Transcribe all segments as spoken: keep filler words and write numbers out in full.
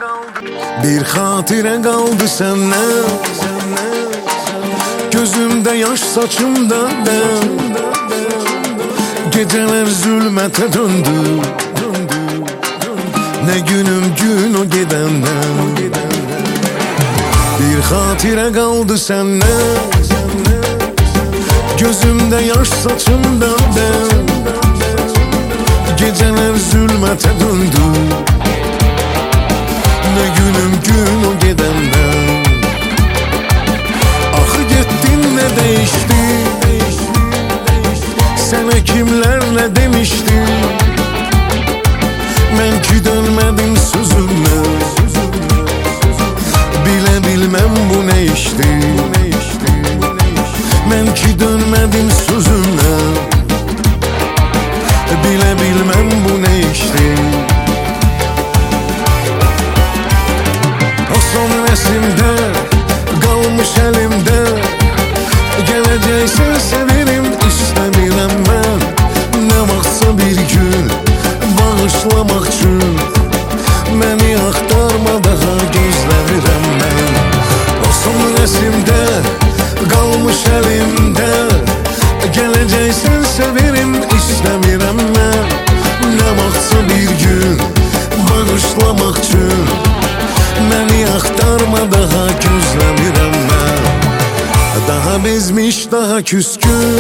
Bir xatirə qaldı səndən, gözümdə yaş, saçımda dən. Gecələr zülmətə döndü, nə günüm gün o gedəndən. Bir xatirə qaldı səndən, gözümdə yaş, saçımda dən. Gecələr zülmətə döndü, nə günüm gün o gedəndən. Axı getdin, nə dəyişdi, sənə kimlər nə demişdi. Mən ki dönmədim sözümdən, bilə bilməm bu nə işdi. Mən ki dönmədim sözümdən, bilə bilməm bu nə işdi. O son resimdə qalmış əlimdə, gələcəksən severim istəmirəm mən. Nə vaxtsa bir gün bağışlamaq üçün məni axtarma, daha gözləmirəm mən. O son resimdə qalmış əlimdə, gələcəksən severim istəmirəm mən. Nə vaxtsa bir gün bağışlamaq üçün məni axtarma, daha gözləmirəm mən. Daha bezmiş, daha küskün,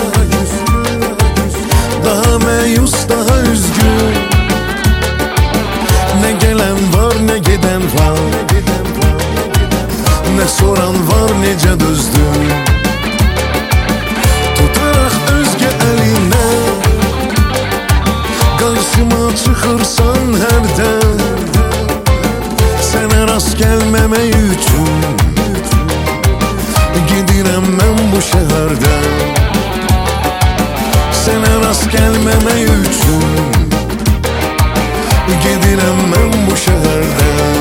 daha məyus, daha üzgün. Nə gələn var, nə gedən var, nə soran var, necə dözdün. Tutaraq özgə əlindən qarşıma çıxırsan hərdən. Sənə rast gəlməmək üçün gedirəm mən bu şəhərdən. Sənə rast gəlməmək üçün gedirəm mən bu şəhərdən.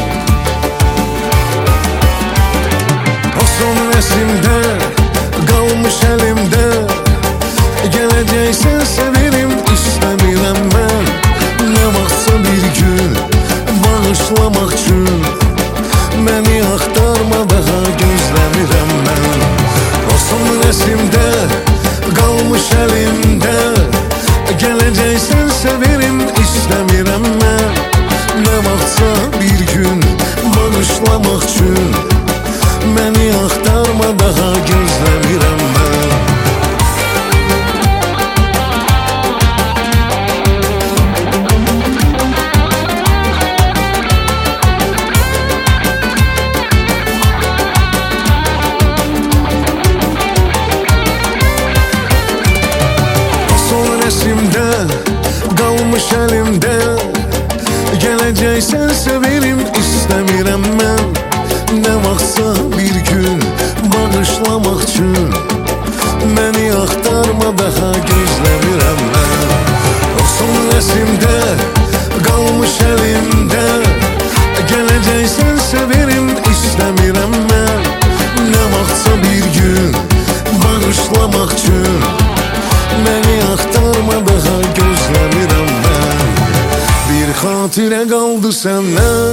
O son resimdə qalmış əlimdə, gələcəksən severim istəmirəm mən. Nə vaxtsa bir gün bağışlamaq üçün məni axtarma, daha gözləmirəm mən. O son resimdə qalmış əlimdə, gələcəksən severim istəmirəm mən. Nə vaxtsa bir gün bağışlamaq üçün məni axtarma, daha gözləmirəm mən. Resimdə qalmış əlimdə, gələcəksən severim istəmirəm mən. Nə vaxtsa bir gün bağışlamaq üçün məni axtarma, daha gözləmirəm mən. O son resimdə qalmış əlimdə, gələcəksən severim istəmirəm mən. Nə vaxtsa bir gün bağışlamaq üçün məni axtarma, daha gözləmirəm mən. Bir xatirə qaldı səndən,